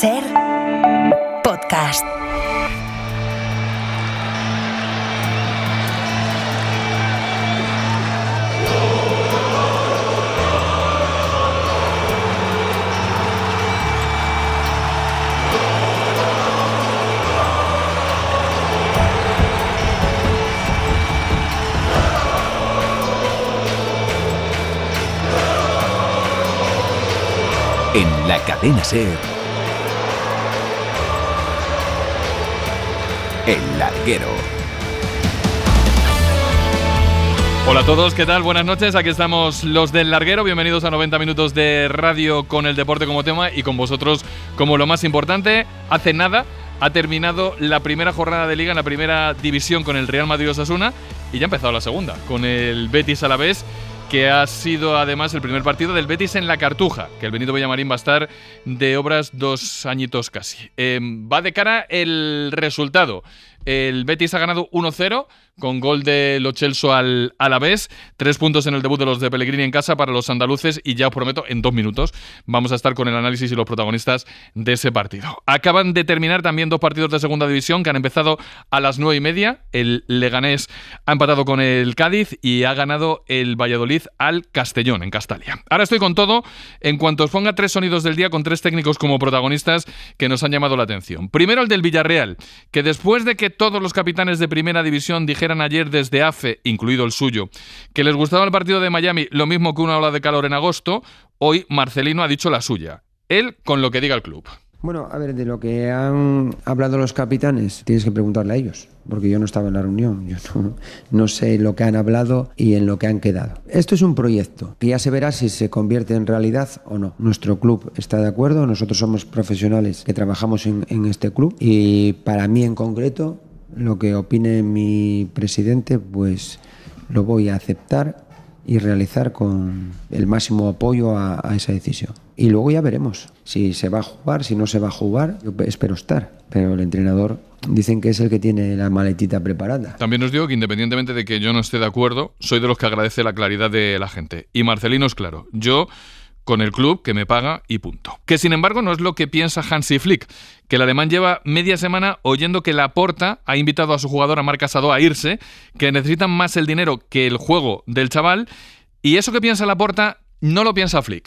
SER Podcast. En la cadena SER, El Larguero. Hola a todos, ¿qué tal? Buenas noches, aquí estamos los del Larguero. Bienvenidos a 90 minutos de radio con el deporte como tema y con vosotros como lo más importante. Hace nada ha terminado la primera jornada de Liga en la primera división con el Real Madrid-Osasuna y ya ha empezado la segunda con el Betis-Alavés, que ha sido además el primer partido del Betis en la Cartuja, que el Benito Villamarín va a estar de obras 2 añitos casi. Va de cara el resultado. El Betis ha ganado 1-0 con gol de Lo Celso al Alavés. 3 puntos en el debut de los de Pellegrini en casa para los andaluces y ya os prometo, en 2 minutos vamos a estar con el análisis y los protagonistas de ese partido. Acaban de terminar también 2 partidos de segunda división que han empezado a las 9:30. El Leganés ha empatado con el Cádiz y ha ganado el Valladolid al Castellón en Castalia. Ahora estoy con todo en cuanto os ponga 3 sonidos del día con 3 técnicos como protagonistas que nos han llamado la atención. Primero el del Villarreal, que después de que todos los capitanes de primera división dijeran ayer desde AFE, incluido el suyo, que les gustaba el partido de Miami lo mismo que una ola de calor en agosto, hoy Marcelino ha dicho la suya. Él con lo que diga el club. Bueno, a ver, de lo que han hablado los capitanes, tienes que preguntarle a ellos, porque yo no estaba en la reunión, yo no sé lo que han hablado y en lo que han quedado. Esto es un proyecto que ya se verá si se convierte en realidad o no. Nuestro club está de acuerdo, nosotros somos profesionales que trabajamos en este club y para mí en concreto, lo que opine mi presidente, pues lo voy a aceptar y realizar con el máximo apoyo a esa decisión. Y luego ya veremos si se va a jugar, si no se va a jugar. Yo espero estar, pero el entrenador dicen que es el que tiene la maletita preparada. También os digo que independientemente de que yo no esté de acuerdo, soy de los que agradece la claridad de la gente. Y Marcelino es claro, yo con el club que me paga y punto. Que sin embargo no es lo que piensa Hansi Flick, que el alemán lleva media semana oyendo que Laporta ha invitado a su jugador a Marc Casado a irse, que necesitan más el dinero que el juego del chaval, y eso que piensa Laporta no lo piensa Flick.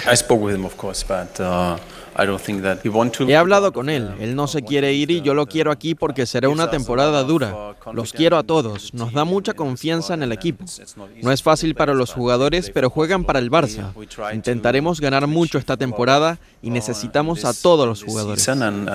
He hablado con él, él no se quiere ir y yo lo quiero aquí porque será una temporada dura. Los quiero a todos, nos da mucha confianza en el equipo. No es fácil para los jugadores, pero juegan para el Barça. Intentaremos ganar mucho esta temporada y necesitamos a todos los jugadores.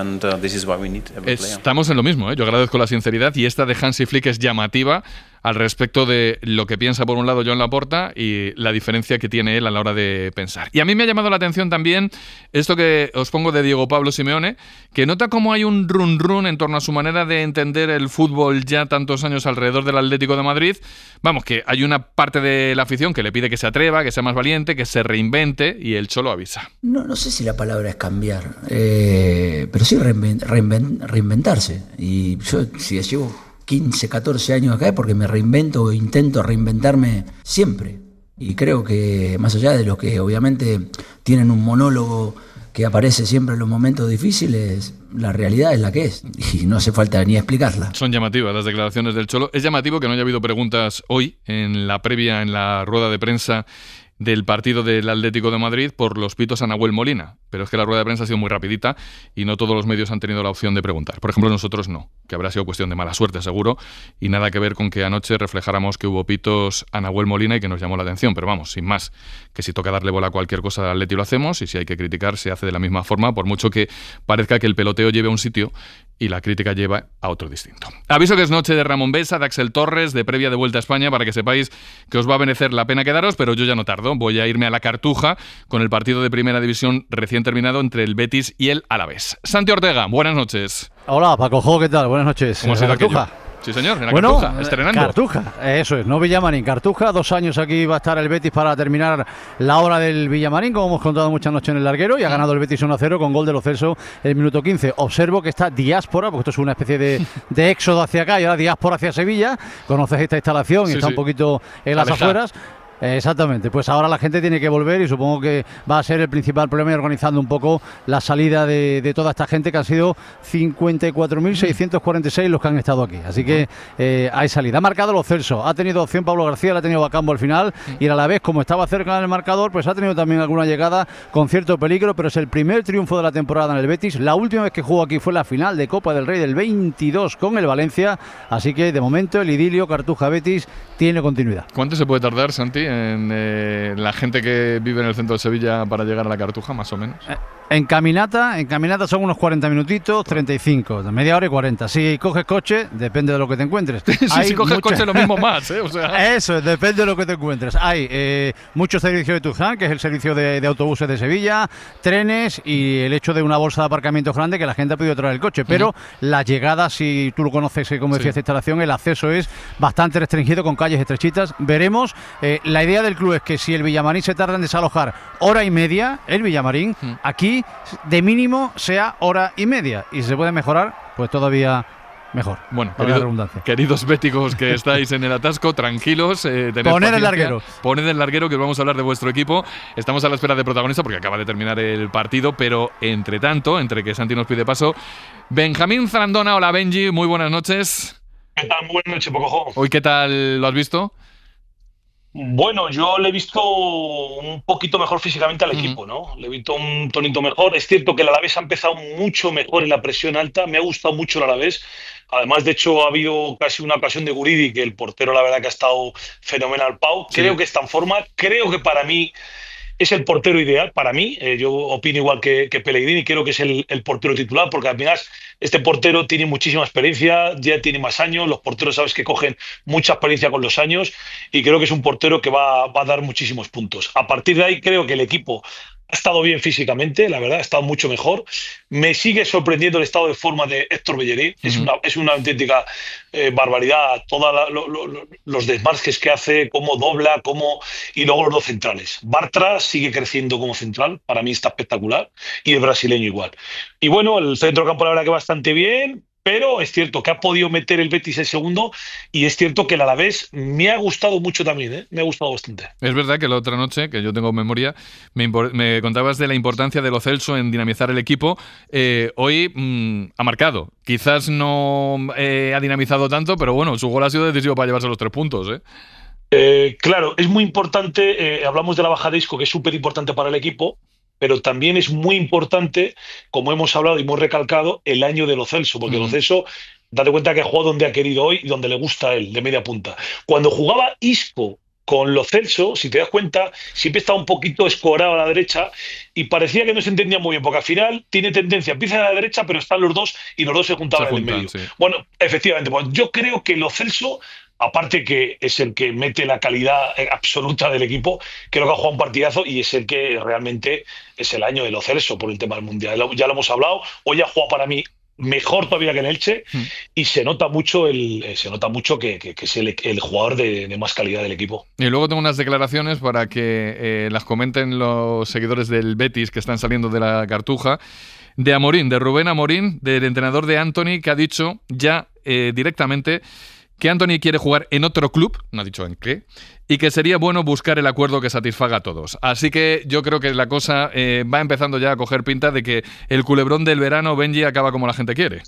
Estamos en lo mismo, ¿eh? Yo agradezco la sinceridad y esta de Hansi Flick es llamativa al respecto de lo que piensa por un lado Joan Laporta y la diferencia que tiene él a la hora de pensar. Y a mí me ha llamado la atención también esto que os pongo de Diego Pablo Simeone, que nota cómo hay un run en torno a su manera de entender el fútbol ya tantos años alrededor del Atlético de Madrid. Vamos, que hay una parte de la afición que le pide que se atreva, que sea más valiente, que se reinvente, y él solo avisa. No sé si la palabra es cambiar, pero sí reinventarse. Y yo, si llevo 15, 14 años acá es porque me reinvento o intento reinventarme siempre. Y creo que más allá de los que obviamente tienen un monólogo que aparece siempre en los momentos difíciles, la realidad es la que es y no hace falta ni explicarla. Son llamativas las declaraciones del Cholo. Es llamativo que no haya habido preguntas hoy en la previa, en la rueda de prensa del partido del Atlético de Madrid por los pitos a Nahuel Molina, pero es que la rueda de prensa ha sido muy rapidita y no todos los medios han tenido la opción de preguntar. Por ejemplo, nosotros no, que habrá sido cuestión de mala suerte seguro y nada que ver con que anoche reflejáramos que hubo pitos a Nahuel Molina y que nos llamó la atención, pero vamos, sin más, que si toca darle bola a cualquier cosa al Atleti lo hacemos y si hay que criticar se hace de la misma forma, por mucho que parezca que el peloteo lleve a un sitio y la crítica lleva a otro distinto. Aviso que es noche de Ramón Besa, de Axel Torres, de previa de Vuelta a España, para que sepáis que os va a merecer la pena quedaros, pero yo ya no tardo. Voy a irme a la Cartuja con el partido de Primera División recién terminado entre el Betis y el Alavés. Santi Ortega, buenas noches. Hola, Paco, ¿qué tal? Buenas noches. ¿Cómo ha sido Cartuja? aquello? Sí, señor, en la Cartuja, estrenando. Cartuja, eso es, no Villamarín, Cartuja. 2 años aquí va a estar el Betis para terminar la hora del Villamarín, como hemos contado muchas noches en el Larguero, y ha ganado el Betis 1-0 con gol de Lo Celso en el minuto 15. Observo que está diáspora, porque esto es una especie de éxodo hacia acá y ahora diáspora hacia Sevilla. Conoces esta instalación y está un poquito en las afueras. Exactamente, pues ahora la gente tiene que volver y supongo que va a ser el principal problema, y organizando un poco la salida de toda esta gente, que han sido 54.646 los que han estado aquí, así que hay salida. Ha marcado Lo Celso, ha tenido opción Pablo García, la ha tenido Bacambo al final, y a la vez, como estaba cerca del marcador, pues ha tenido también alguna llegada con cierto peligro, pero es el primer triunfo de la temporada en el Betis. La última vez que jugó aquí fue la final de Copa del Rey del 22 con el Valencia, así que de momento el idilio Cartuja-Betis tiene continuidad. ¿Cuánto se puede tardar, Santi, en la gente que vive en el centro de Sevilla para llegar a la Cartuja, más o menos? En caminata son unos 40 minutitos, 35, de media hora y 40. Si coges coche, depende de lo que te encuentres. Si coges coche, lo mismo más, O sea. Eso, depende de lo que te encuentres. Hay muchos servicios de Tuján, que es el servicio de autobuses de Sevilla, trenes y el hecho de una bolsa de aparcamientos grande que la gente ha podido traer el coche. Pero la llegada, si tú lo conoces, como decía esta instalación, el acceso es bastante restringido, con calles estrechitas. Veremos. La idea del club es que si el Villamarín se tarda en desalojar hora y media, el Villamarín, aquí de mínimo sea hora y media, y si se puede mejorar, pues todavía mejor. Bueno, queridos béticos que estáis en el atasco, tranquilos. Poned el larguero. Poned el larguero, que os vamos a hablar de vuestro equipo. Estamos a la espera de protagonista porque acaba de terminar el partido, pero entre tanto, entre que Santi nos pide paso, Benjamín Zarandona. Hola, Benji, muy buenas noches. ¿Qué tal? Buenas noches, Pocojo. Hoy, ¿qué tal lo has visto? Bueno, yo le he visto un poquito mejor físicamente al equipo, ¿no? Le he visto un tonito mejor. Es cierto que el Alavés ha empezado mucho mejor en la presión alta. Me ha gustado mucho el Alavés. Además, de hecho, ha habido casi una ocasión de Guridi, que el portero, la verdad, que ha estado fenomenal. Pau, creo que está en forma. Creo que para mí es el portero ideal, para mí. Yo opino igual que Pellegrini. Creo que es el portero titular, porque además este portero tiene muchísima experiencia, ya tiene más años. Los porteros, sabes, que cogen mucha experiencia con los años, y creo que es un portero que va a dar muchísimos puntos. A partir de ahí, creo que el equipo ha estado bien físicamente, la verdad, ha estado mucho mejor. Me sigue sorprendiendo el estado de forma de Héctor Bellerín. Es una auténtica barbaridad. Todos los desmarques que hace, cómo dobla, y luego los dos centrales. Bartra sigue creciendo como central, para mí está espectacular, y el brasileño igual. Y bueno, el centro campo, la verdad, que bastante bien. Pero es cierto que ha podido meter el Betis el segundo, y es cierto que el Alavés me ha gustado mucho también, me ha gustado bastante. Es verdad que la otra noche, que yo tengo memoria, me contabas de la importancia de Lo Celso en dinamizar el equipo. Hoy ha marcado. Quizás no ha dinamizado tanto, pero bueno, su gol ha sido decisivo para llevarse los 3 puntos, Claro, es muy importante. Hablamos de la baja de Isco, que es súper importante para el equipo, pero también es muy importante, como hemos hablado y hemos recalcado, el año de Lo Celso, porque Lo Celso, date cuenta que ha jugado donde ha querido hoy y donde le gusta a él, de media punta. Cuando jugaba Isco con Lo Celso, si te das cuenta, siempre estaba un poquito escorado a la derecha y parecía que no se entendía muy bien, porque al final tiene tendencia, empieza a la derecha, pero están los dos y los dos se juntaban en el medio. Sí. Bueno, efectivamente, pues yo creo que Lo Celso, aparte que es el que mete la calidad absoluta del equipo, creo que ha jugado un partidazo y es el que realmente es el año de Lo Celso por el tema del Mundial. Ya lo hemos hablado, hoy ha jugado para mí mejor todavía que en Elche, y se nota mucho que es el jugador de más calidad del equipo. Y luego tengo unas declaraciones para que las comenten los seguidores del Betis que están saliendo de la Cartuja, de Amorín, de Rubén Amorín, del entrenador de Antony, que ha dicho ya directamente que Antony quiere jugar en otro club, no ha dicho en qué, y que sería bueno buscar el acuerdo que satisfaga a todos. Así que yo creo que la cosa va empezando ya a coger pinta de que el culebrón del verano, Benji, acaba como la gente quiere.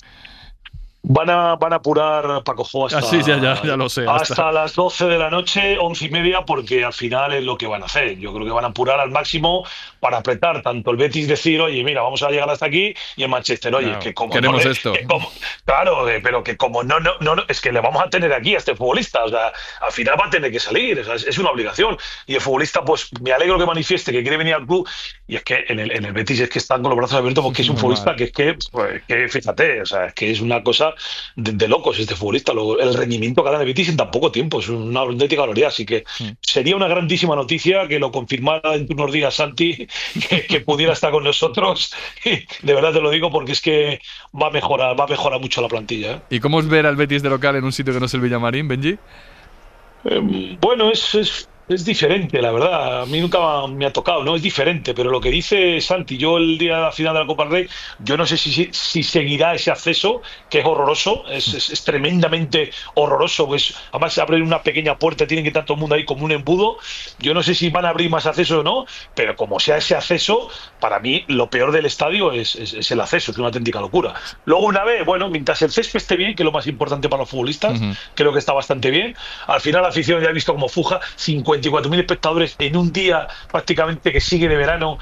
Van a apurar, Paco, hasta, sí, ya lo sé, hasta las 12 de la noche, 11:30, porque al final es lo que van a hacer. Yo creo que van a apurar al máximo para apretar tanto el Betis, decir, oye, mira, vamos a llegar hasta aquí, y el Manchester, oye, claro, que como queremos no, esto. Claro, pero que como no, es que le vamos a tener aquí a este futbolista, o sea, al final va a tener que salir, o sea, es una obligación. Y el futbolista, pues me alegro que manifieste que quiere venir al club, y es que en el Betis es que están con los brazos abiertos, porque es un futbolista que es que fíjate, o sea, es que es una cosa de locos este futbolista. El rendimiento que ha dado el Betis en tan poco tiempo es una auténtica gloria, así que sería una grandísima noticia que lo confirmara dentro de unos días Santi, que pudiera estar con nosotros. De verdad te lo digo, porque es que va a mejorar mucho la plantilla. ¿Y cómo es ver al Betis de local en un sitio que no es el Villamarín, Benji? Bueno, es Es diferente, la verdad. A mí nunca me ha tocado, ¿no? Es diferente, pero lo que dice Santi, yo el día de la final de la Copa del Rey, yo no sé si seguirá ese acceso, que es horroroso, es tremendamente horroroso, pues además se abre una pequeña puerta, tienen que estar todo el mundo ahí como un embudo. Yo no sé si van a abrir más acceso o no, pero como sea ese acceso, para mí lo peor del estadio es el acceso, es una auténtica locura. Luego una vez, bueno, mientras el césped esté bien, que es lo más importante para los futbolistas, creo que está bastante bien. Al final la afición ya ha visto como fuja 54.000 espectadores en un día prácticamente que sigue de verano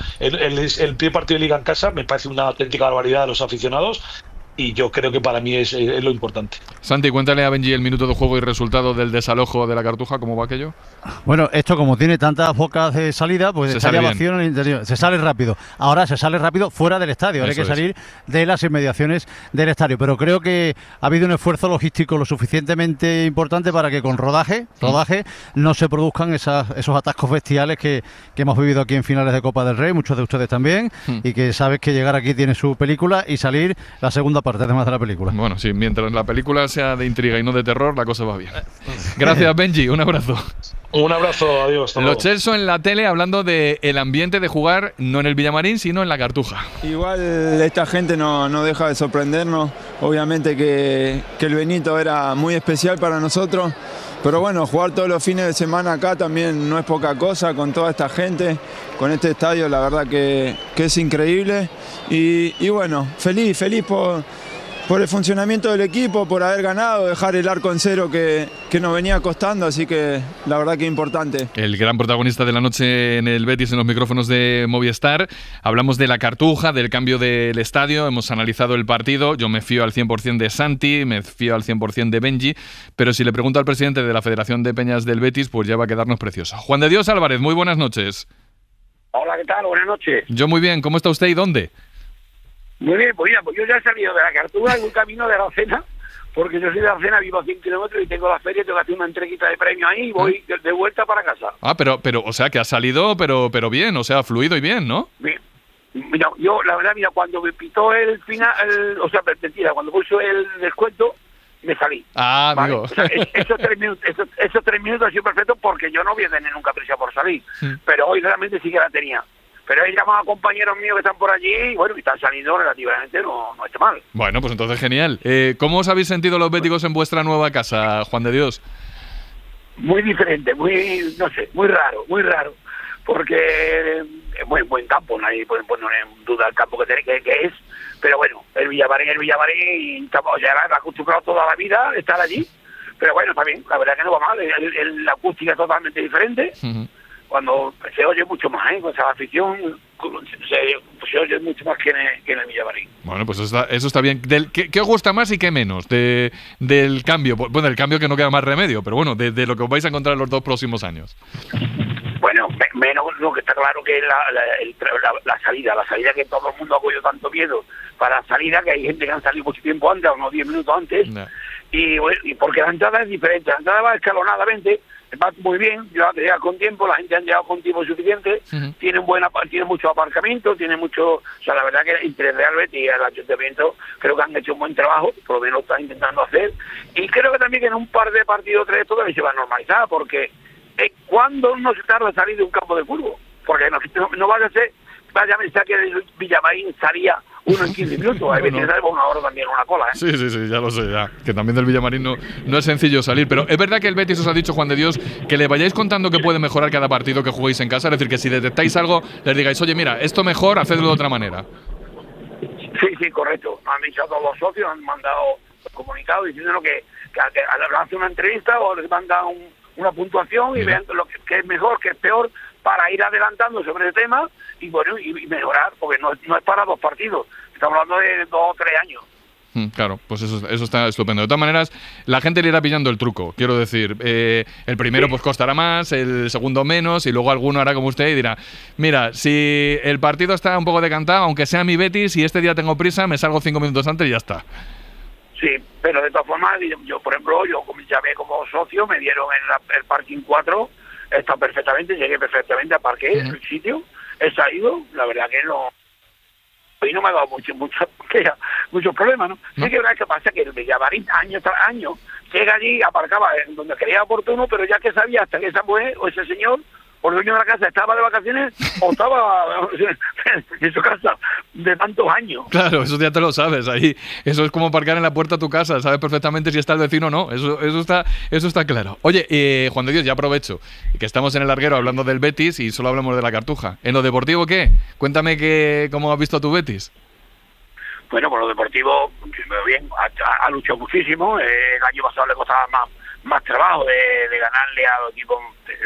el primer partido de Liga en casa. Me parece una auténtica barbaridad a los aficionados y yo creo que para mí es lo importante. Santi, cuéntale a Benji el minuto de juego y resultado del desalojo de la Cartuja, ¿cómo va aquello? Bueno, esto como tiene tantas bocas de salida, pues estaría vacío en el interior. Se sale rápido. Ahora se sale rápido fuera del estadio. Ahora hay que salir de las inmediaciones del estadio. Pero creo que ha habido un esfuerzo logístico lo suficientemente importante para que con rodaje no se produzcan esos atascos bestiales que hemos vivido aquí en finales de Copa del Rey, muchos de ustedes también, y que sabes que llegar aquí tiene su película y salir la segunda parte además de la película. Bueno, sí, mientras la película sea de intriga y no de terror, la cosa va bien. Gracias, Benji, un abrazo. Un abrazo, adiós. Los Chelsea en la tele hablando del ambiente de jugar no en el Villamarín, sino en la Cartuja. Igual esta gente no deja de sorprendernos. Obviamente que el Benito era muy especial para nosotros. Pero bueno, jugar todos los fines de semana acá también no es poca cosa con toda esta gente, con este estadio, la verdad que es increíble. Y bueno, feliz por el funcionamiento del equipo, por haber ganado, dejar el arco en cero que nos venía costando, así que la verdad que importante. El gran protagonista de la noche en el Betis, en los micrófonos de Movistar. Hablamos de la Cartuja, del cambio del estadio, hemos analizado el partido. Yo me fío al 100% de Santi, me fío al 100% de Benji, pero si le pregunto al presidente de la Federación de Peñas del Betis, pues ya va a quedarnos precioso. Juan de Dios Álvarez, muy buenas noches. Hola, ¿qué tal? Buenas noches. Yo muy bien, ¿cómo está usted y dónde? Muy bien, pues mira, pues yo ya he salido de la Cartuja en un camino de Aracena, porque yo soy de Aracena, vivo a 100 kilómetros y tengo la feria, tengo que hacer una entreguita de premio ahí y voy de vuelta para casa. Ah, pero, o sea, que ha salido, pero bien, o sea, fluido y bien, ¿no? Bien. Mira, yo, la verdad, cuando me pitó el final, mentira, cuando puso el descuento, me salí. Ah, ¿vale? amigo. O sea, esos 3 minutos han sido perfectos porque yo no voy a tener nunca prisa por salir, pero hoy realmente sí que la tenía. Pero he llamado a compañeros míos que están por allí y bueno, y están saliendo relativamente, no está mal. Bueno, pues entonces genial. ¿Cómo os habéis sentido los béticos en vuestra nueva casa, Juan de Dios? Muy diferente, muy raro, porque es muy buen campo, nadie puede poner en duda el campo que es, pero bueno, el Villamarín, y estamos ya acostumbrados toda la vida a estar allí, pero bueno, está bien, la verdad que no va mal, la acústica es totalmente diferente. Cuando se oye mucho más, con esa afición se oye mucho más que en el Villamarín. Bueno, pues eso está bien. ¿Qué os gusta más y qué menos del cambio? Bueno, el cambio que no queda más remedio, pero bueno, de lo que os vais a encontrar en los 2 próximos años. Bueno, menos lo que está claro que es la salida que todo el mundo ha cogido tanto miedo para la salida, que hay gente que han salido mucho tiempo antes, unos 10 minutos antes, y porque la entrada es diferente, la entrada va escalonadamente, va muy bien, llega con tiempo, la gente ha llegado con tiempo suficiente, tiene mucho aparcamiento, tiene mucho, o sea, la verdad que entre Real Betis y el Ayuntamiento creo que han hecho un buen trabajo, por lo menos lo están intentando hacer, y creo que también que en un par de partidos 3 esto también se va a normalizar, porque cuando no se tarda en salir de un campo de fútbol, porque no vaya a pensar que el Villamarín salía uno en 15 minutos, a veces salva una hora también una cola, ¿eh? Sí, ya lo sé, ya. Que también del Villamarín no es sencillo salir, pero es verdad que el Betis os ha dicho, Juan de Dios, que le vayáis contando que puede mejorar cada partido que juguéis en casa, es decir, que si detectáis algo, les digáis, oye, mira, esto mejor, hacedlo de otra manera. Sí, correcto. Han dicho a todos los socios, han mandado comunicados diciendo que al hacer una entrevista o les mandan una puntuación y vean lo que es mejor, que es peor, para ir adelantando sobre el tema y bueno, y mejorar, porque no es para 2 partidos, estamos hablando de 2 o 3 años. Claro, pues eso está estupendo. De todas maneras, la gente le irá pillando el truco. Quiero decir, el primero pues costará más, el segundo menos, y luego alguno hará como usted y dirá, mira, si el partido está un poco decantado, aunque sea mi Betis, y este día tengo prisa, me salgo 5 minutos antes y ya está. Sí, pero de todas formas, yo por ejemplo, yo llamé como socio, me dieron el parking 4, está perfectamente, llegué perfectamente, aparqué en el sitio, he salido, la verdad que no me ha dado mucha muchos problemas, ¿no? Sí que verdad que pasa que el Villamarín año tras año llega allí, aparcaba en donde creía oportuno, pero ya que sabía hasta que esa mujer o ese señor o el dueño de la casa estaba de vacaciones o estaba en su casa de tantos años. Claro, eso ya te lo sabes. Ahí, eso es como aparcar en la puerta de tu casa. Sabes perfectamente si está el vecino o no. Eso está claro. Oye, Juan de Dios, ya aprovecho que estamos en el larguero hablando del Betis y solo hablamos de la Cartuja. ¿En lo deportivo qué? Cuéntame cómo has visto a tu Betis. Bueno, por lo deportivo, bien, ha luchado muchísimo. El año pasado le costaba más trabajo de ganarle a los equipos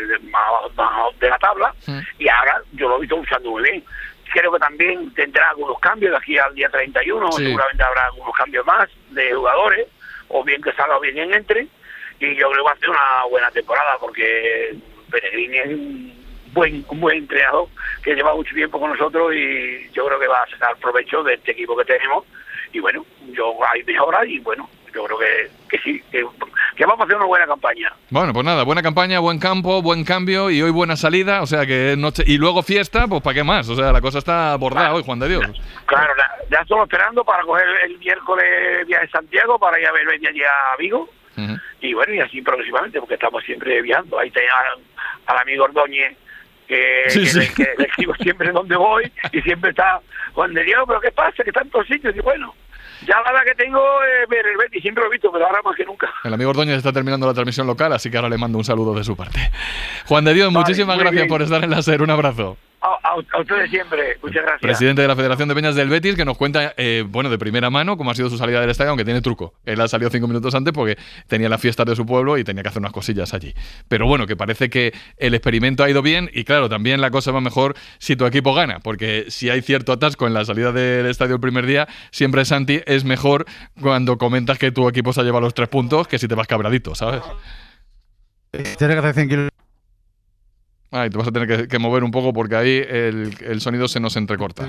más de la tabla, y ahora yo lo he visto luchando muy bien. Creo que también tendrá algunos cambios de aquí al día 31, seguramente habrá algunos cambios más de jugadores, o bien que salga o bien entre, y yo creo que va a ser una buena temporada, porque Pellegrini es un buen entrenador que lleva mucho tiempo con nosotros, y yo creo que va a sacar provecho de este equipo que tenemos, y bueno, hay mejora, y bueno, yo creo que sí, que vamos a hacer una buena campaña. Bueno, pues nada, buena campaña, buen campo, buen cambio, y hoy buena salida, o sea que noche, y luego fiesta, pues ¿para qué más? O sea, la cosa está bordada hoy, Juan de Dios. Claro, ya estoy esperando para coger el miércoles viaje de Santiago para ir a ver allí a Vigo, y bueno, y así progresivamente, porque estamos siempre viajando. Ahí tenía al amigo Ordóñez, que le escribo siempre donde voy, y siempre está Juan de Dios, pero ¿qué pasa? Que están todos sitios, y bueno, ya la edad que tengo ver el Betis, siempre lo he visto, pero ahora más que nunca. El amigo Ordóñez está terminando la transmisión local, así que ahora le mando un saludo de su parte. Juan de Dios, muchísimas gracias por estar en la SER, un abrazo. A ustedes siempre, muchas gracias. Presidente de la Federación de Peñas del Betis, que nos cuenta, de primera mano cómo ha sido su salida del estadio, aunque tiene truco. Él ha salido 5 minutos antes porque tenía las fiestas de su pueblo y tenía que hacer unas cosillas allí. Pero bueno, que parece que el experimento ha ido bien, y claro, también la cosa va mejor si tu equipo gana, porque si hay cierto atasco en la salida del estadio el primer día, siempre, Santi, es mejor cuando comentas que tu equipo se ha llevado los 3 puntos que si te vas cabradito, ¿sabes? Tienes que hacer 100 kilos. Ay, te vas a tener que mover un poco porque ahí el sonido se nos entrecorta.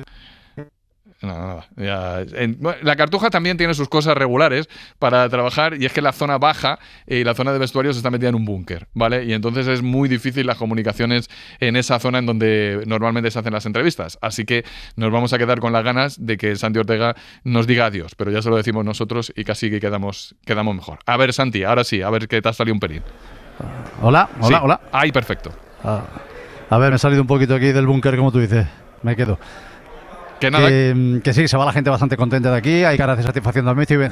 Nada. La Cartuja también tiene sus cosas regulares para trabajar, y es que la zona baja y la zona de vestuarios está metida en un búnker, ¿vale? Y entonces es muy difícil las comunicaciones en esa zona en donde normalmente se hacen las entrevistas. Así que nos vamos a quedar con las ganas de que Santi Ortega nos diga adiós, pero ya se lo decimos nosotros y casi que quedamos mejor. A ver, Santi, ahora sí, a ver que te has salido un pelín. Hola. Ahí, perfecto. A ver, me he salido un poquito aquí del búnker, como tú dices. Me quedo. Que nada. Que sí, se va la gente bastante contenta de aquí. Hay caras de satisfacción también.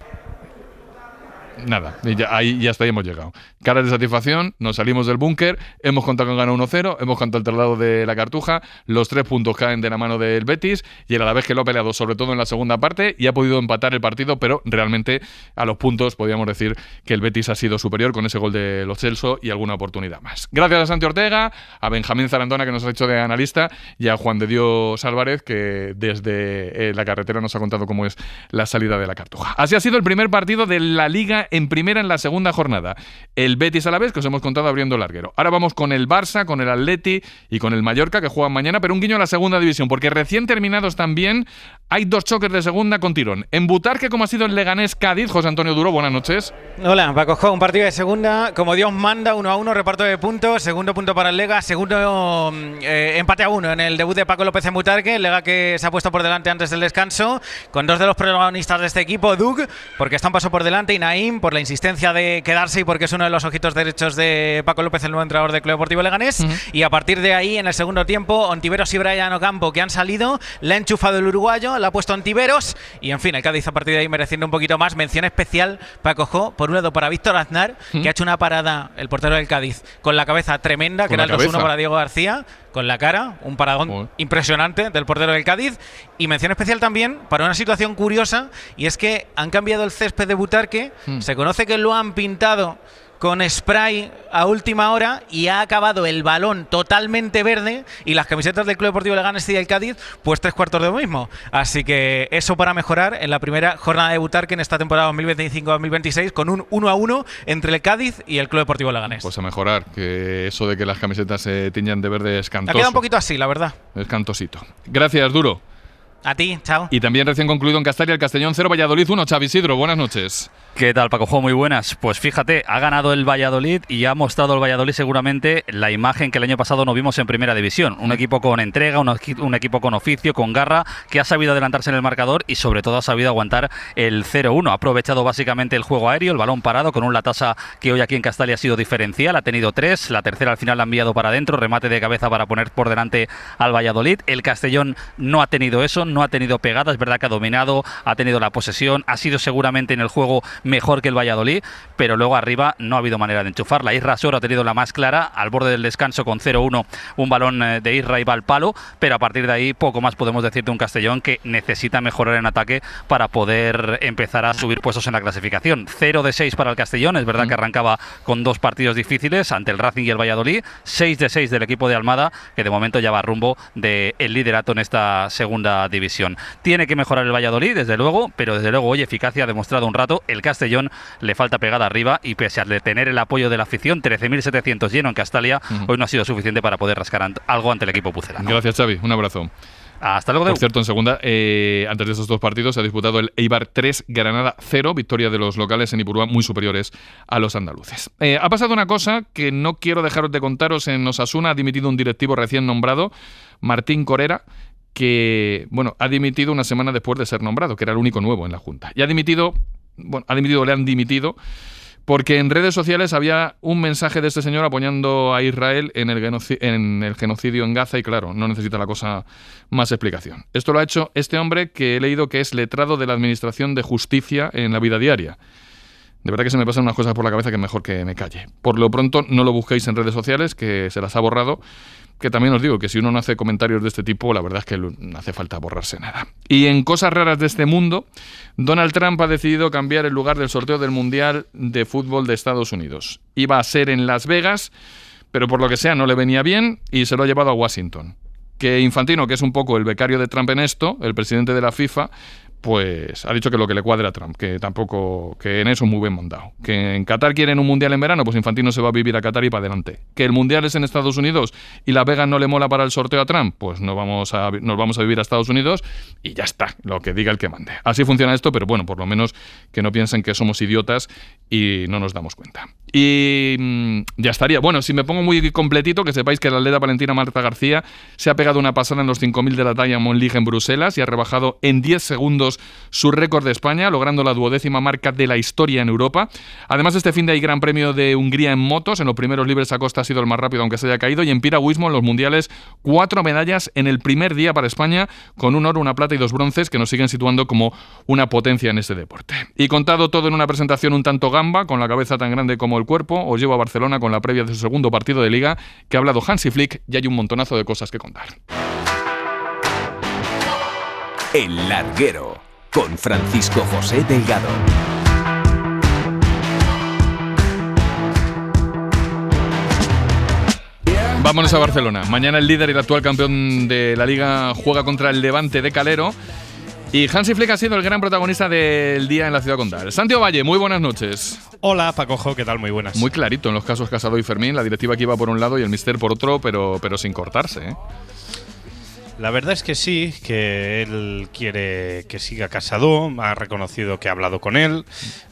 Nada, ahí ya hasta ahí hemos llegado. Caras de satisfacción, nos salimos del búnker, hemos contado con ganar 1-0, hemos contado el traslado de la Cartuja, los 3 puntos caen de la mano del Betis, y el Alavés, que lo ha peleado sobre todo en la segunda parte y ha podido empatar el partido, pero realmente a los puntos podríamos decir que el Betis ha sido superior con ese gol de Lo Celso y alguna oportunidad más. Gracias a Santi Ortega, a Benjamín Zarandona, que nos ha hecho de analista, y a Juan de Dios Álvarez, que desde la carretera nos ha contado cómo es la salida de la Cartuja. Así ha sido el primer partido de la Liga en primera en la segunda jornada. El Betis Alavés, que os hemos contado abriendo el larguero. Ahora vamos con el Barça, con el Atleti y con el Mallorca, que juegan mañana, pero un guiño a la segunda división, porque recién terminados también hay 2 choques de segunda con tirón. En Butarque, como ha sido el Leganés Cádiz, José Antonio Duro, buenas noches. Hola, Paco, un partido de segunda, como Dios manda, 1-1, reparto de puntos, segundo punto para el Lega, segundo empate a 1 en el debut de Paco López en Butarque, el Lega que se ha puesto por delante antes del descanso, con 2 de los protagonistas de este equipo, Dug, porque está un paso por delante, y Naim, por la insistencia de quedarse y porque es uno de los ojitos derechos de Paco López, el nuevo entrenador del Club Deportivo Leganés. Y a partir de ahí, en el segundo tiempo, Ontiveros y Brian Ocampo, que han salido, le ha enchufado el uruguayo, le ha puesto Ontiveros, y en fin, el Cádiz a partir de ahí mereciendo un poquito más. Mención especial, Paco, por un lado para Víctor Aznar, que ha hecho una parada, el portero del Cádiz, con la cabeza tremenda, que era el 2-1 para Diego García, con la cara, un paradón impresionante del portero del Cádiz. Y mención especial también para una situación curiosa, y es que han cambiado el césped de Butarque, se conoce que lo han pintado con spray a última hora y ha acabado el balón totalmente verde, y las camisetas del Club Deportivo Leganés y del Cádiz pues 3/4 de lo mismo. Así que eso para mejorar en la primera jornada de Butarque en esta temporada 2025-2026, con un 1-1 entre el Cádiz y el Club Deportivo Leganés. Pues a mejorar, que eso de que las camisetas se tiñan de verde es cantoso. Ha quedado un poquito así, la verdad. Es cantosito. Gracias, Duro. A ti, chao. Y también recién concluido en Castalia el Castellón 0, Valladolid 1. Xavi Isidro, buenas noches. ¿Qué tal, Paco? Muy buenas. Pues fíjate, ha ganado el Valladolid y ha mostrado el Valladolid seguramente la imagen que el año pasado no vimos en Primera División. Un equipo con entrega, un equipo con oficio, con garra, que ha sabido adelantarse en el marcador y sobre todo ha sabido aguantar el 0-1. Ha aprovechado básicamente el juego aéreo, el balón parado, con un Latasa que hoy aquí en Castalia ha sido diferencial. Ha tenido 3, la tercera al final la ha enviado para adentro, remate de cabeza para poner por delante al Valladolid. El Castellón no ha tenido eso, no ha tenido pegada. Es verdad que ha dominado, ha tenido la posesión, ha sido seguramente en el juego mejor que el Valladolid, pero luego arriba no ha habido manera de enchufarla. Isra Soro ha tenido la más clara al borde del descanso con 0-1, un balón de Isra y va al palo, pero a partir de ahí poco más podemos decir de un Castellón que necesita mejorar en ataque para poder empezar a subir puestos en la clasificación. 0 de 6 para el Castellón, es verdad que arrancaba con 2 partidos difíciles ante el Racing y el Valladolid, 6 de 6 del equipo de Almada, que de momento ya va rumbo del liderato en esta segunda división. Tiene que mejorar el Valladolid, desde luego, pero desde luego hoy eficacia ha demostrado un rato. El Castellón le falta pegada arriba y pese a tener el apoyo de la afición, 13.700 lleno en Castalia, hoy no ha sido suficiente para poder rascar algo ante el equipo pucelano. Gracias, Xavi. Un abrazo. Hasta luego. Por cierto, en segunda, antes de esos 2 partidos se ha disputado el Eibar 3, Granada 0, victoria de los locales en Ipurúa muy superiores a los andaluces. Ha pasado una cosa que no quiero dejaros de contaros. En Osasuna ha dimitido un directivo recién nombrado, Martín Corera, que ha dimitido una semana después de ser nombrado, que era el único nuevo en la Junta. Y le han dimitido porque en redes sociales había un mensaje de este señor apoyando a Israel en el genocidio en Gaza y claro, no necesita la cosa más explicación. Esto lo ha hecho este hombre que he leído que es letrado de la Administración de Justicia en la vida diaria. De verdad que se me pasan unas cosas por la cabeza que mejor que me calle. Por lo pronto, no lo busquéis en redes sociales, que se las ha borrado. Que también os digo que si uno no hace comentarios de este tipo, la verdad es que no hace falta borrarse nada. Y en cosas raras de este mundo, Donald Trump ha decidido cambiar el lugar del sorteo del Mundial de Fútbol de Estados Unidos. Iba a ser en Las Vegas, pero por lo que sea no le venía bien y se lo ha llevado a Washington. Que Infantino, que es un poco el becario de Trump en esto, el presidente de la FIFA, pues ha dicho que lo que le cuadra a Trump, que en eso es muy bien montado. Que en Qatar quieren un mundial en verano, pues Infantino se va a vivir a Qatar y para adelante. Que el mundial es en Estados Unidos y Las Vegas no le mola para el sorteo a Trump, pues nos vamos a vivir a Estados Unidos y ya está, lo que diga el que mande. Así funciona esto, pero bueno, por lo menos que no piensen que somos idiotas y no nos damos cuenta. Y ya estaría. Bueno, si me pongo muy completito, que sepáis que la atleta valentina Marta García se ha pegado una pasada en los 5.000 de la Diamond League en Bruselas y ha rebajado en 10 segundos su récord de España, logrando la 12ª marca de la historia en Europa. Además, este fin de hay Gran Premio de Hungría en motos. En los primeros libres a costa ha sido el más rápido, aunque se haya caído. Y en piragüismo, en los mundiales, 4 medallas en el primer día para España, con un oro, una plata y 2 bronces, que nos siguen situando como una potencia en este deporte. Y contado todo en una presentación un tanto gamba, con la cabeza tan grande como el cuerpo, os llevo a Barcelona con la previa de su segundo partido de Liga, que ha hablado Hansi Flick y hay un montonazo de cosas que contar. El Larguero, con Francisco José Delgado. Vámonos a Barcelona. Mañana el líder y el actual campeón de la Liga juega contra el Levante de Calero. Y Hansi Flick ha sido el gran protagonista del día en la ciudad condal. Santi Ovalle, muy buenas noches. Hola, Pacojo, ¿qué tal? Muy buenas. Muy clarito en los casos Casado y Fermín. La directiva que iba por un lado y el míster por otro, pero sin cortarse, ¿eh? La verdad es que sí, que él quiere que siga Casado, ha reconocido que ha hablado con él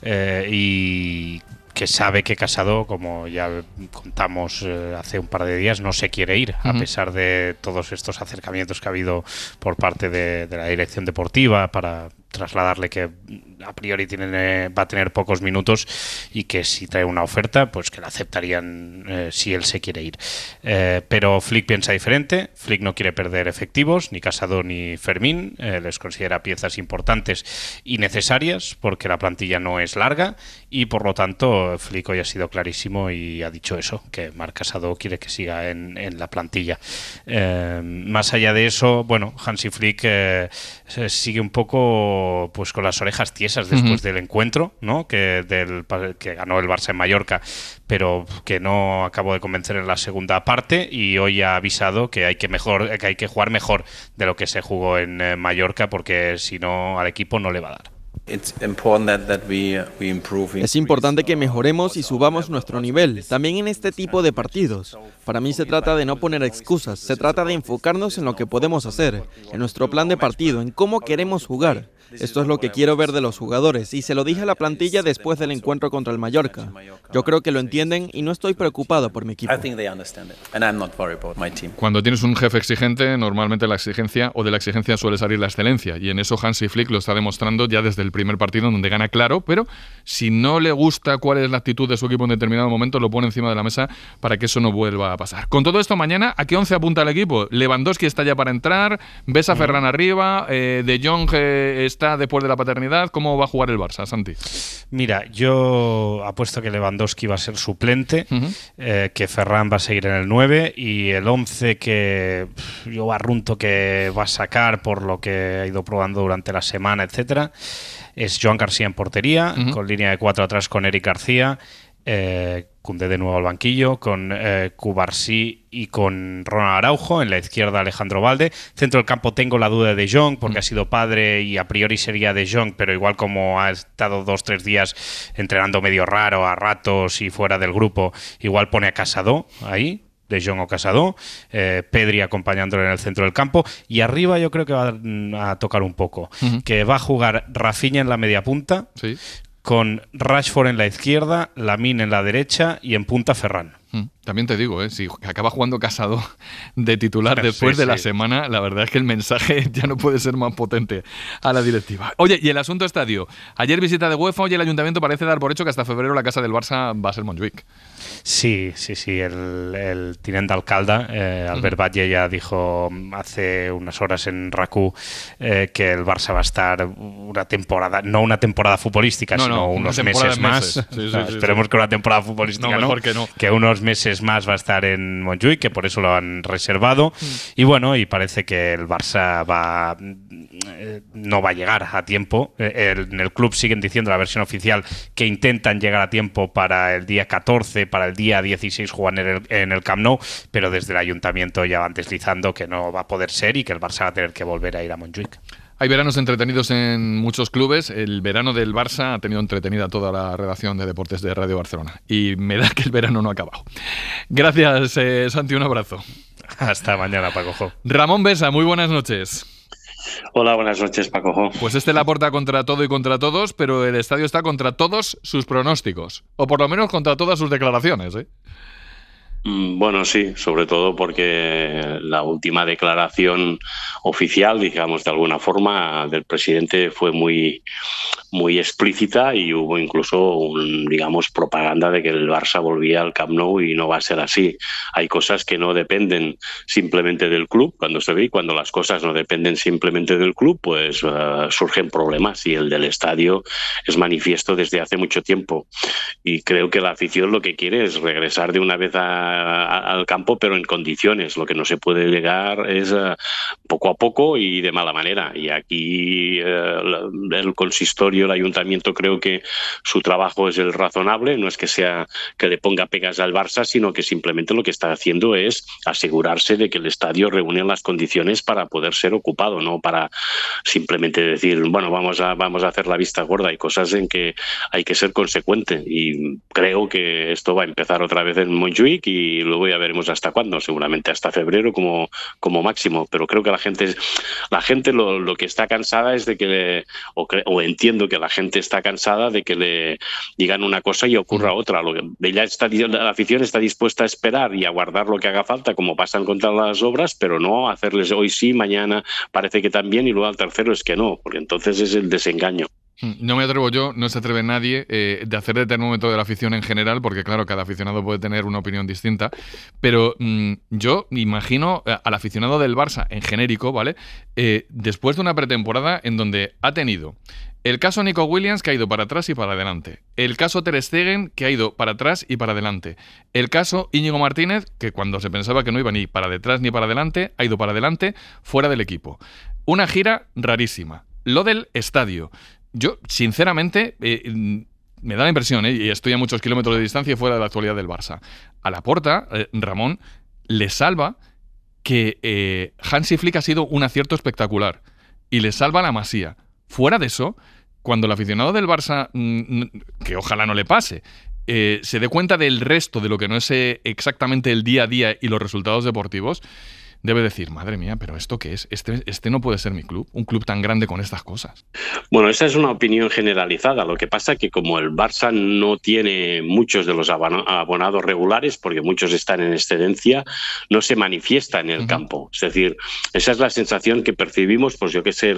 y que sabe que Casado, como ya contamos hace un par de días, no se quiere ir, a pesar de todos estos acercamientos que ha habido por parte de la dirección deportiva para trasladarle que a priori va a tener pocos minutos y que si trae una oferta, pues que la aceptarían si él se quiere ir. Pero Flick piensa diferente. Flick no quiere perder efectivos, ni Casado ni Fermín. Les considera piezas importantes y necesarias porque la plantilla no es larga y por lo tanto Flick hoy ha sido clarísimo y ha dicho eso, que Marc Casado quiere que siga en la plantilla. Más allá de eso, bueno, Hansi Flick sigue un poco pues con las orejas tiesas después del encuentro, ¿no? que ganó el Barça en Mallorca, pero que no acabó de convencer en la segunda parte y hoy ha avisado que hay que jugar mejor de lo que se jugó en Mallorca porque si no al equipo no le va a dar. Es importante que mejoremos y subamos nuestro nivel, también en este tipo de partidos. Para mí se trata de no poner excusas, se trata de enfocarnos en lo que podemos hacer, en nuestro plan de partido, en cómo queremos jugar. Esto es lo que quiero ver de los jugadores, y se lo dije a la plantilla después del encuentro contra el Mallorca. Yo creo que lo entienden y no estoy preocupado por mi equipo. Cuando tienes un jefe exigente, normalmente de la exigencia suele salir la excelencia, y en eso Hansi Flick lo está demostrando ya desde el primer partido, donde gana claro, pero si no le gusta cuál es la actitud de su equipo en determinado momento, lo pone encima de la mesa para que eso no vuelva a pasar. Con todo esto, mañana, ¿a qué 11 apunta el equipo? Lewandowski está ya para entrar, ves a Ferran arriba, De Jong está después de la paternidad. ¿Cómo va a jugar el Barça, Santi? Mira, yo apuesto que Lewandowski va a ser suplente, que Ferran va a seguir en el 9 y el 11 que yo barrunto que va a sacar por lo que ha ido probando durante la semana, etcétera, es Joan García en portería, con línea de 4 atrás con Eric García, Koundé de nuevo al banquillo, con Cubarsí y con Ronald Araujo, en la izquierda Alejandro Valde. Centro del campo tengo la duda de De Jong, porque ha sido padre y a priori sería De Jong, pero igual como ha estado 2-3 días entrenando medio raro a ratos y fuera del grupo, igual pone a Casado ahí, De Jong o Casado, Pedri acompañándole en el centro del campo, y arriba yo creo que va a tocar un poco, que va a jugar Rafinha en la media punta, con Rashford en la izquierda, Lamine en la derecha y en punta Ferran. También te digo, si acaba jugando Casado de titular después de la semana, la verdad es que el mensaje ya no puede ser más potente a la directiva. Oye, y el asunto estadio. Ayer visita de UEFA, hoy el Ayuntamiento parece dar por hecho que hasta febrero la casa del Barça va a ser Montjuïc. Sí, el tinent d'alcalde, Albert Batlle, ya dijo hace unas horas en RACU que el Barça va a estar una temporada, no una temporada futbolística, sino unos meses más. Esperemos que una temporada futbolística mejor que no. Que unos meses más va a estar en Montjuïc, que por eso lo han reservado. Y bueno, y parece que el Barça no va a llegar a tiempo. En el club siguen diciendo, la versión oficial, que intentan llegar a tiempo para el día 14, para el día 16 jugar en el Camp Nou, pero desde el ayuntamiento ya van deslizando que no va a poder ser y que el Barça va a tener que volver a ir a Montjuïc. Hay veranos entretenidos en muchos clubes. El verano del Barça ha tenido entretenida toda la redacción de deportes de Radio Barcelona. Y me da que el verano no ha acabado. Gracias, Santi, un abrazo. Hasta mañana, Paco. Ramón Besa, muy buenas noches. Hola, buenas noches, Paco. Pues Laporta contra todo y contra todos, pero el estadio está contra todos sus pronósticos. O por lo menos contra todas sus declaraciones, ¿eh? Bueno, sí, sobre todo porque la última declaración oficial, digamos de alguna forma, del presidente fue muy explícita y hubo incluso propaganda de que el Barça volvía al Camp Nou y no va a ser así. Hay cosas que no dependen simplemente del club. Cuando las cosas no dependen simplemente del club, pues surgen problemas, y el del estadio es manifiesto desde hace mucho tiempo. Y creo que la afición lo que quiere es regresar de una vez al campo, pero en condiciones. Lo que no se puede llegar es poco a poco y de mala manera. Y aquí el consistorio, el ayuntamiento, creo que su trabajo es el razonable. No es que sea que le ponga pegas al Barça, sino que simplemente lo que está haciendo es asegurarse de que el estadio reúne las condiciones para poder ser ocupado, no para simplemente decir, bueno, vamos a hacer la vista gorda. Hay cosas en que hay que ser consecuente, y creo que esto va a empezar otra vez en Montjuïc y luego ya veremos hasta cuándo, seguramente hasta febrero como máximo. Pero creo que la gente lo que está cansada es de que o entiendo que la gente está cansada de que le digan una cosa y ocurra otra. La afición está dispuesta a esperar y a guardar lo que haga falta, como pasan contra las obras, pero no hacerles hoy sí, mañana parece que también, y luego al tercero es que no, porque entonces es el desengaño. No me atrevo yo, no se atreve nadie de hacer de termómetro de la afición en general, porque claro, cada aficionado puede tener una opinión distinta, pero yo imagino al aficionado del Barça en genérico, ¿vale? Después de una pretemporada en donde ha tenido el caso Nico Williams, que ha ido para atrás y para adelante, el caso Ter Stegen, que ha ido para atrás y para adelante, el caso Íñigo Martínez, que cuando se pensaba que no iba ni para detrás ni para adelante, ha ido para adelante, fuera del equipo. Una gira rarísima. Lo del estadio. Yo, sinceramente, me da la impresión, y estoy a muchos kilómetros de distancia y fuera de la actualidad del Barça, a Laporta, Ramón, le salva que Hansi Flick ha sido un acierto espectacular y le salva la Masía. Fuera de eso, cuando el aficionado del Barça, que ojalá no le pase, se dé cuenta del resto de lo que no es exactamente el día a día y los resultados deportivos, debe decir, madre mía, pero ¿esto qué es? Este no puede ser mi club, un club tan grande con estas cosas. Bueno, esa es una opinión generalizada. Lo que pasa es que como el Barça no tiene muchos de los abonados regulares, porque muchos están en excedencia, no se manifiesta en el campo. Es decir, esa es la sensación que percibimos, pues yo qué sé,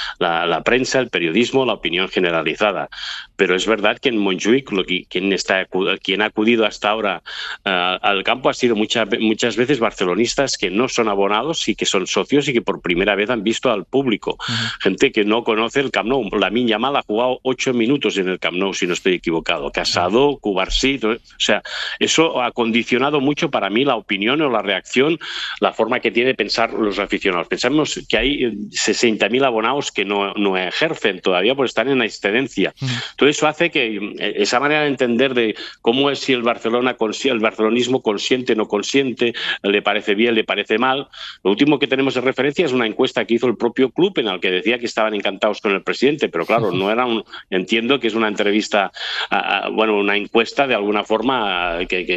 la prensa, el periodismo, la opinión generalizada. Pero es verdad que en Montjuïc quien ha acudido hasta ahora al campo ha sido muchas veces barcelonistas que no son abonados y que son socios y que por primera vez han visto al público. Gente que no conoce el Camp Nou. Lamine Yamal ha jugado 8 minutos en el Camp Nou, si no estoy equivocado. Casado, Cubarsí, o sea, eso ha condicionado mucho para mí la opinión o la reacción, la forma que tiene de pensar los aficionados. Pensamos que hay 60.000 abonados que no ejercen todavía porque están en la excedencia. Todo eso hace que esa manera de entender de cómo es si el barcelonismo consciente, no consciente, le parece bien, le parece mal. Lo último que tenemos de referencia es una encuesta que hizo el propio club en la que decía que estaban encantados con el presidente, pero claro, no era entiendo que es una entrevista, una encuesta de alguna forma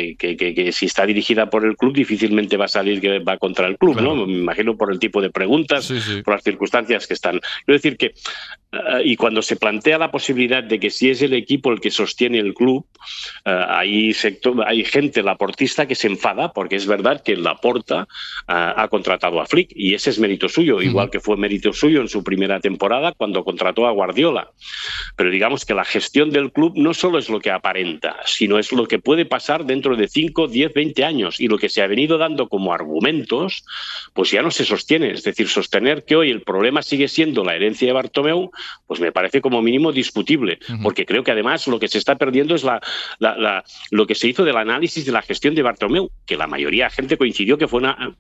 que si está dirigida por el club difícilmente va a salir que va contra el club, claro. ¿No? Me imagino por el tipo de preguntas, por las circunstancias que están. Quiero decir que y cuando se plantea la posibilidad de que si es el equipo el que sostiene el club, hay gente laportista que se enfada porque es verdad que Laporta ha contratado a Flick y ese es mérito suyo, igual que fue mérito suyo en su primera temporada cuando contrató a Guardiola. Pero digamos que la gestión del club no solo es lo que aparenta, sino es lo que puede pasar dentro de 5, 10, 20 años y lo que se ha venido dando como argumentos, pues ya no se sostiene. Es decir, sostener que hoy el problema sigue siendo la herencia de Bartomeu, pues me parece como mínimo discutible, porque creo que además lo que se está perdiendo es lo que se hizo del análisis de la gestión de Bartomeu, que la mayoría de gente coincidió que fue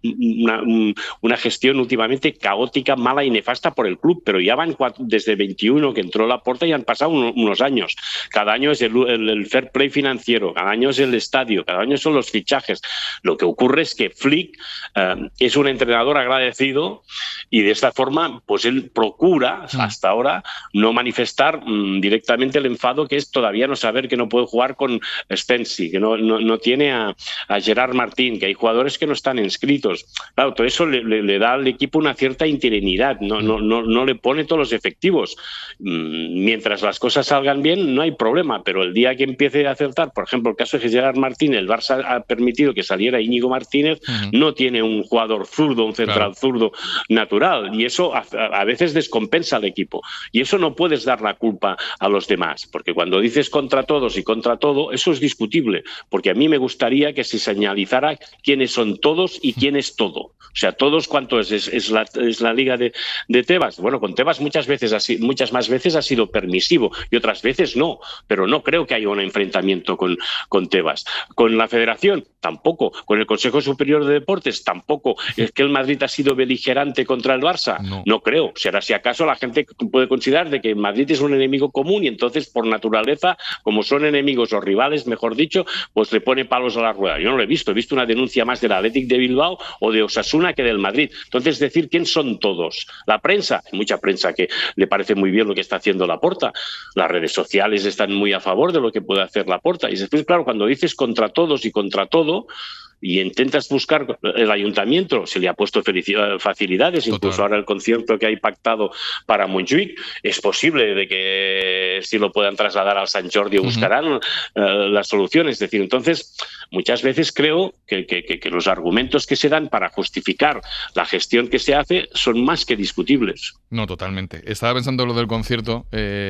una gestión últimamente caótica, mala y nefasta por el club, pero ya van desde 21 que entró Laporta y han pasado unos años. Cada año es el fair play financiero, cada año es el estadio, cada año son los fichajes. Lo que ocurre es que Flick es un entrenador agradecido y de esta forma pues él procura hasta ahora no manifestar directamente el enfado que es todavía no saber que no puede jugar con Spency, que no tiene a Gerard Martín, que hay jugadores que no están inscritos. Claro, todo eso le da al equipo una cierta interinidad, no le pone todos los efectivos. Mientras las cosas salgan bien, no hay problema, pero el día que empiece a acertar, por ejemplo, el caso de Gerard Martín, el Barça ha permitido que saliera Íñigo Martínez, no tiene un jugador zurdo, un central zurdo natural, y eso a veces descompensa al equipo. Y eso no puedes dar la culpa a los demás, porque cuando dices contra todos y contra todo, eso es discutible, porque a mí me gustaría que se señalizara quiénes son todos y quién es todo. O sea, todos, ¿cuánto es? ¿Es la liga de Tebas? Bueno, con Tebas muchas más veces ha sido permisivo y otras veces no, pero no creo que haya un enfrentamiento con Tebas. Con la Federación, tampoco. Con el Consejo Superior de Deportes, tampoco. ¿Es que el Madrid ha sido beligerante contra el Barça? No creo. Será si acaso la gente puede considerar de que Madrid es un enemigo común y entonces por naturaleza, como son enemigos o rivales, mejor dicho, pues le pone palos a la rueda. Yo no lo he visto una denuncia más del Athletic de Bilbao o de Osasuna que del Madrid. Entonces decir quién son todos. La prensa, hay mucha prensa que le parece muy bien lo que está haciendo Laporta. Las redes sociales están muy a favor de lo que puede hacer Laporta. Y después, claro, cuando dices contra todos y contra todo, y intentas buscar el ayuntamiento, se le ha puesto facilidades, incluso ahora el concierto que hay pactado para Montjuïc, es posible de que si lo puedan trasladar al Sant Jordi buscarán las soluciones. Es decir, entonces, muchas veces creo que los argumentos que se dan para justificar la gestión que se hace son más que discutibles. No, totalmente. Estaba pensando lo del concierto,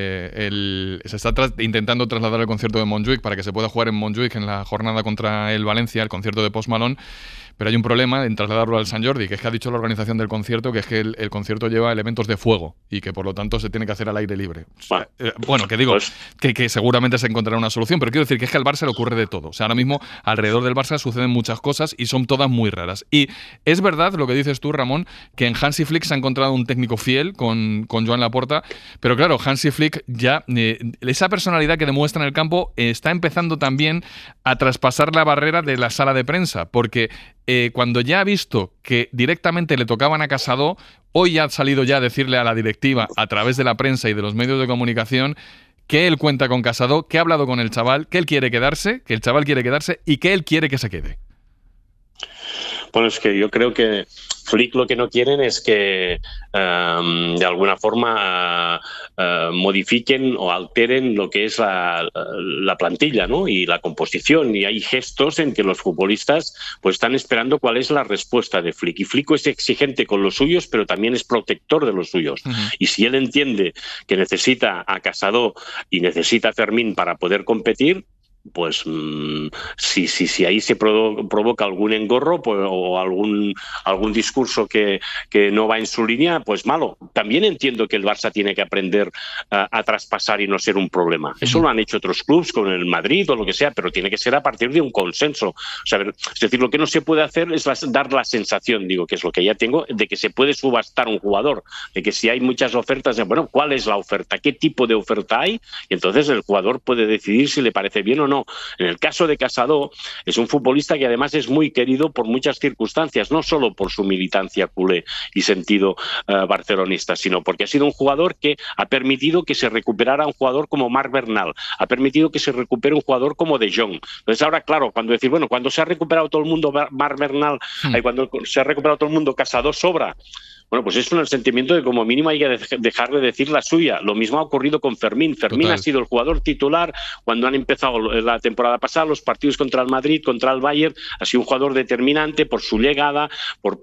se está intentando trasladar el concierto de Montjuïc para que se pueda jugar en Montjuïc en la jornada contra el Valencia, el concierto de Post Malone, pero hay un problema en trasladarlo al Sant Jordi, que es que ha dicho la organización del concierto que es que el concierto lleva elementos de fuego y que por lo tanto se tiene que hacer al aire libre. Bueno, que digo, pues, que seguramente se encontrará una solución, pero quiero decir que es que al Barça le ocurre de todo. O sea, ahora mismo alrededor del Barça suceden muchas cosas y son todas muy raras. Y es verdad lo que dices tú, Ramón, que en Hansi Flick se ha encontrado un técnico fiel con Joan Laporta, pero claro, Hansi Flick ya, esa personalidad que demuestra en el campo está empezando también a traspasar la barrera de la sala de prensa, porque cuando ya ha visto que directamente le tocaban a Casado, hoy ha salido ya a decirle a la directiva, a través de la prensa y de los medios de comunicación, que él cuenta con Casado, que ha hablado con el chaval, que él quiere quedarse, que el chaval quiere quedarse y que él quiere que se quede. Bueno, es que yo creo que Flick lo que no quieren es que de alguna forma modifiquen o alteren lo que es la plantilla, ¿no? Y la composición. Y hay gestos en que los futbolistas pues están esperando cuál es la respuesta de Flick. Y Flick es exigente con los suyos, pero también es protector de los suyos. Y si él entiende que necesita a Casado y necesita a Fermín para poder competir, pues si ahí se provoca algún engorro pues, o algún discurso que no va en su línea, pues malo. También entiendo que el Barça tiene que aprender a traspasar y no ser un problema. Eso lo han hecho otros clubes con el Madrid o lo que sea, pero tiene que ser a partir de un consenso. O sea, es decir, lo que no se puede hacer es dar la sensación, digo, que es lo que ya tengo, de que se puede subastar un jugador, de que si hay muchas ofertas, bueno, ¿cuál es la oferta? ¿Qué tipo de oferta hay? Y entonces el jugador puede decidir si le parece bien o no. En el caso de Casado, es un futbolista que además es muy querido por muchas circunstancias, no solo por su militancia culé y sentido barcelonista, sino porque ha sido un jugador que ha permitido que se recuperara un jugador como Marc Bernal, ha permitido que se recupere un jugador como De Jong. Entonces ahora, claro, cuando se ha recuperado todo el mundo Marc Bernal, cuando se ha recuperado todo el mundo, Casado sobra. Bueno, pues es un sentimiento de como mínimo hay que dejarle decir la suya. Lo mismo ha ocurrido con Fermín. Fermín ha sido el jugador titular cuando han empezado la temporada pasada los partidos contra el Madrid, contra el Bayern. Ha sido un jugador determinante por su llegada, por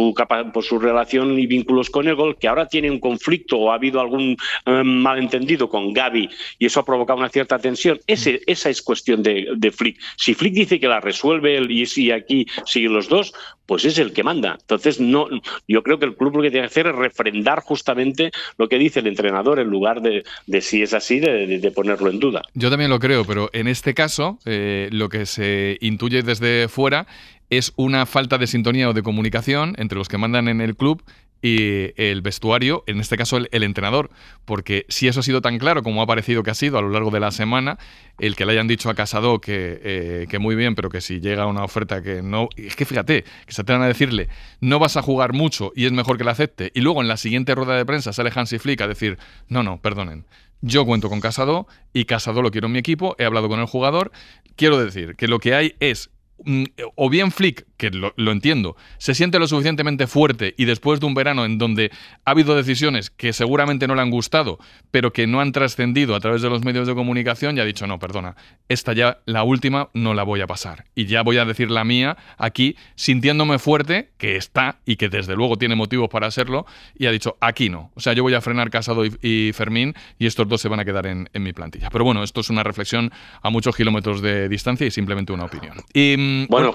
su relación y vínculos con el gol, que ahora tiene un conflicto o ha habido algún malentendido con Gavi y eso ha provocado una cierta tensión. Esa es cuestión de Flick. Si Flick dice que la resuelve él y si aquí siguen los dos, pues es el que manda. Entonces, yo creo que el club lo que tiene que hacer es refrendar justamente lo que dice el entrenador en lugar de si es así, de ponerlo en duda. Yo también lo creo, pero en este caso lo que se intuye desde fuera es una falta de sintonía o de comunicación entre los que mandan en el club y el vestuario, en este caso el entrenador, porque si eso ha sido tan claro como ha parecido que ha sido a lo largo de la semana, el que le hayan dicho a Casado que muy bien, pero que si llega una oferta que no... Es que fíjate, que se atrevan a decirle no vas a jugar mucho y es mejor que la acepte, y luego en la siguiente rueda de prensa sale Hansi Flick a decir no, perdonen, yo cuento con Casado y Casado lo quiero en mi equipo, he hablado con el jugador. Quiero decir que lo que hay es o bien Flick, que lo entiendo, se siente lo suficientemente fuerte y después de un verano en donde ha habido decisiones que seguramente no le han gustado, pero que no han trascendido a través de los medios de comunicación, ya ha dicho, no, perdona, esta ya, la última, no la voy a pasar. Y ya voy a decir la mía aquí, sintiéndome fuerte, que está y que desde luego tiene motivos para serlo, y ha dicho, aquí no. O sea, yo voy a frenar Casado y Fermín y estos dos se van a quedar en mi plantilla. Pero bueno, esto es una reflexión a muchos kilómetros de distancia y simplemente una opinión. Bueno,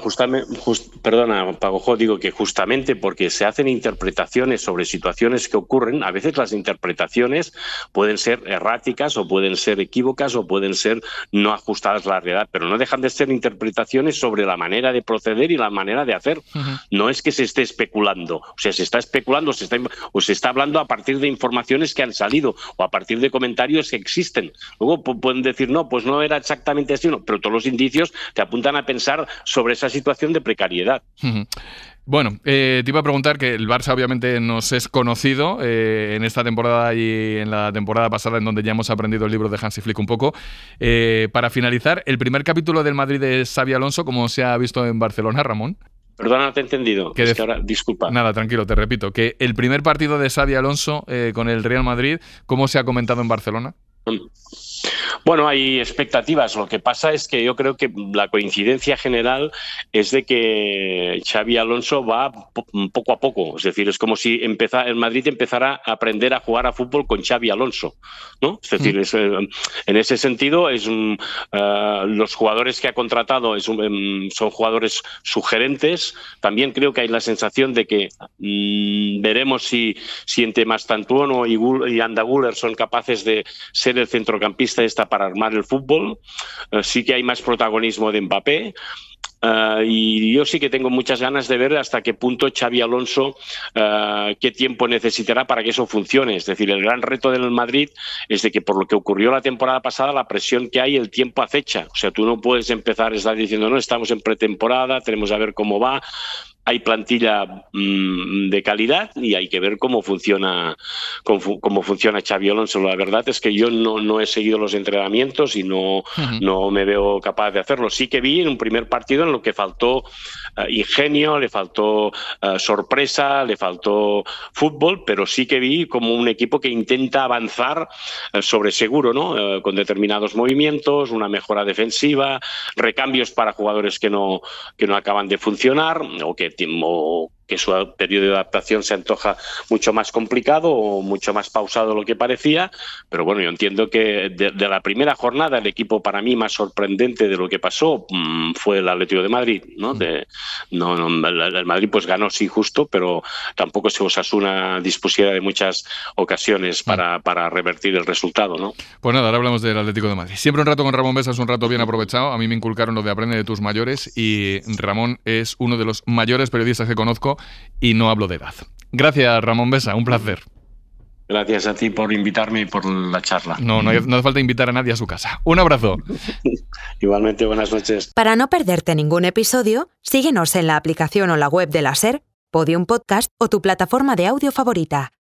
perdona, Pagojo, digo que justamente porque se hacen interpretaciones sobre situaciones que ocurren, a veces las interpretaciones pueden ser erráticas o pueden ser equívocas o pueden ser no ajustadas a la realidad, pero no dejan de ser interpretaciones sobre la manera de proceder y la manera de hacer. No es que se esté especulando, o sea, se está especulando o se está hablando a partir de informaciones que han salido o a partir de comentarios que existen. Luego pueden decir, no, pues no era exactamente así, no, pero todos los indicios te apuntan a pensar sobre esa situación de precariedad. Bueno, te iba a preguntar que el Barça obviamente nos es conocido en esta temporada y en la temporada pasada, en donde ya hemos aprendido el libro de Hansi Flick un poco. Para finalizar, el primer capítulo del Madrid de Xabi Alonso, como se ha visto en Barcelona, Ramón. Perdona, no te he entendido. Es que ahora, disculpa. Nada, tranquilo, te repito. Que el primer partido de Xabi Alonso con el Real Madrid, ¿cómo se ha comentado en Barcelona? Bueno, hay expectativas. Lo que pasa es que yo creo que la coincidencia general es de que Xabi Alonso va poco a poco. Es decir, es como si el Madrid empezara a aprender a jugar a fútbol con Xabi Alonso, ¿no? Es decir, en ese sentido, los jugadores que ha contratado son jugadores sugerentes. También creo que hay la sensación de que veremos si entre Mastantuono y Arda Güler son capaces de ser el centrocampista para armar el fútbol. Sí que hay más protagonismo de Mbappé. y yo sí que tengo muchas ganas de ver hasta qué punto Xabi Alonso qué tiempo necesitará para que eso funcione. Es decir, el gran reto del Madrid es de que por lo que ocurrió la temporada pasada, la presión que hay, el tiempo acecha. O sea, tú no puedes empezar a estar diciendo, no, estamos en pretemporada, tenemos a ver cómo va. Hay plantilla de calidad y hay que ver cómo funciona Xabi Alonso. La verdad es que yo no he seguido los entrenamientos y no me veo capaz de hacerlo. Sí que vi en un primer partido en lo que faltó ingenio, le faltó sorpresa, le faltó fútbol, pero sí que vi como un equipo que intenta avanzar sobre seguro, ¿no? Con determinados movimientos, una mejora defensiva, recambios para jugadores que no acaban de funcionar o que su periodo de adaptación se antoja mucho más complicado o mucho más pausado de lo que parecía, pero bueno, yo entiendo que de la primera jornada el equipo para mí más sorprendente de lo que pasó fue el Atlético de Madrid, ¿no? El Madrid pues ganó sí justo, pero tampoco se Osasuna dispusiera de muchas ocasiones para revertir el resultado, ¿no? Pues nada, ahora hablamos del Atlético de Madrid. Siempre un rato con Ramón Besa es un rato bien aprovechado. A mí me inculcaron lo de aprende de tus mayores y Ramón es uno de los mayores periodistas que conozco y no hablo de edad. Gracias, Ramón Besa, un placer. Gracias a ti por invitarme y por la charla. No hace falta invitar a nadie a su casa. Un abrazo. Igualmente, buenas noches. Para no perderte ningún episodio, síguenos en la aplicación o la web de la SER, Podium Podcast o tu plataforma de audio favorita.